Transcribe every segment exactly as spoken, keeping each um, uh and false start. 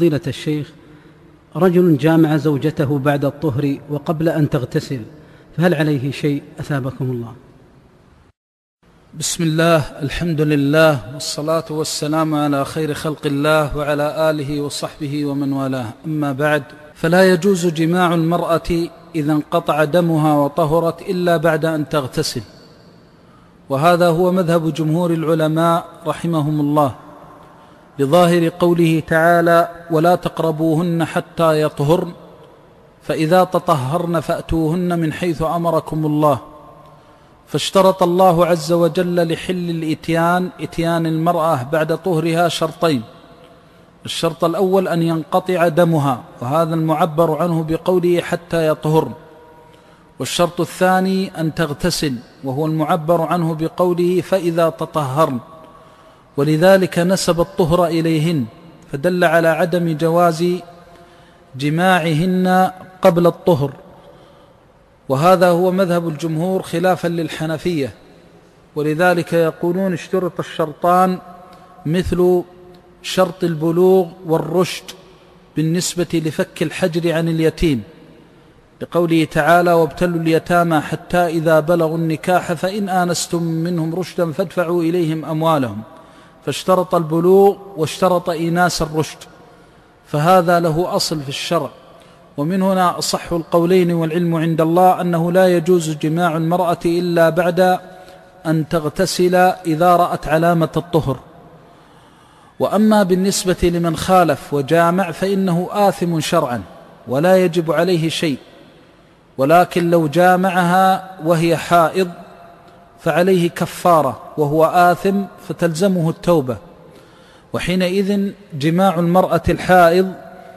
فضيلة الشيخ، رجل جامع زوجته بعد الطهر وقبل أن تغتسل، فهل عليه شيء أثابكم الله؟ بسم الله، الحمد لله، والصلاة والسلام على خير خلق الله وعلى آله وصحبه ومن والاه، أما بعد، فلا يجوز جماع المرأة إذا انقطع دمها وطهرت إلا بعد أن تغتسل، وهذا هو مذهب جمهور العلماء رحمهم الله، لظاهر قوله تعالى: ولا تقربوهن حتى يطهرن، فإذا تطهرن فأتوهن من حيث أمركم الله. فاشترط الله عز وجل لحل الإتيان إتيان المرأة بعد طهرها شرطين: الشرط الأول أن ينقطع دمها، وهذا المعبر عنه بقوله حتى يطهرن، والشرط الثاني أن تغتسل، وهو المعبر عنه بقوله فإذا تطهرن، ولذلك نسب الطهر إليهن، فدل على عدم جواز جماعهن قبل الطهر، وهذا هو مذهب الجمهور خلافا للحنفية، ولذلك يقولون اشترط الشرطان مثل شرط البلوغ والرشد بالنسبة لفك الحجر عن اليتيم، لقوله تعالى: وابتلوا اليتامى حتى إذا بلغوا النكاح فإن آنستم منهم رشدا فادفعوا إليهم أموالهم، فاشترط البلوغ واشترط إيناس الرشد، فهذا له أصل في الشرع. ومن هنا أصح القولين والعلم عند الله أنه لا يجوز جماع المرأة إلا بعد أن تغتسل إذا رأت علامة الطهر. وأما بالنسبة لمن خالف وجامع فإنه آثم شرعا ولا يجب عليه شيء، ولكن لو جامعها وهي حائض فعليه كفارة وهو آثم فتلزمه التوبة، وحينئذ جماع المرأة الحائض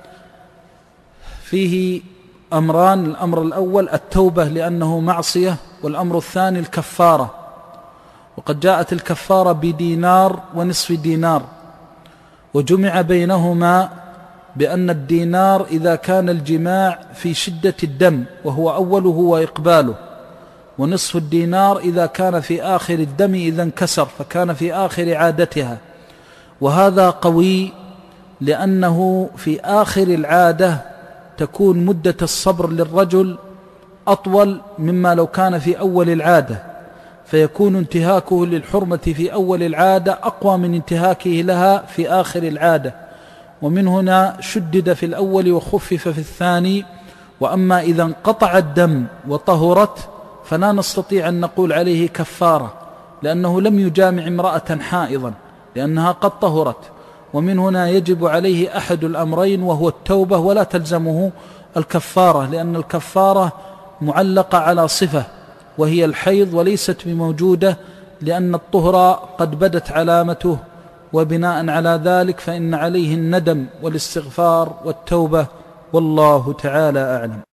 فيه أمران: الأمر الأول التوبة لأنه معصية، والأمر الثاني الكفارة، وقد جاءت الكفارة بدينار ونصف دينار، وجمع بينهما بأن الدينار إذا كان الجماع في شدة الدم وهو أوله وإقباله، ونصف الدينار إذا كان في آخر الدم إذا انكسر فكان في آخر عادتها، وهذا قوي لأنه في آخر العادة تكون مدة الصبر للرجل أطول مما لو كان في أول العادة، فيكون انتهاكه للحرمة في أول العادة أقوى من انتهاكه لها في آخر العادة، ومن هنا شدد في الأول وخفف في الثاني. وأما إذا انقطع الدم وطهرت فلا نستطيع أن نقول عليه كفارة، لأنه لم يجامع امرأة حائضا لأنها قد طهرت، ومن هنا يجب عليه أحد الأمرين وهو التوبة، ولا تلزمه الكفارة، لأن الكفارة معلقة على صفة وهي الحيض وليست بموجودة، لأن الطهر قد بدت علامته، وبناء على ذلك فإن عليه الندم والاستغفار والتوبة، والله تعالى أعلم.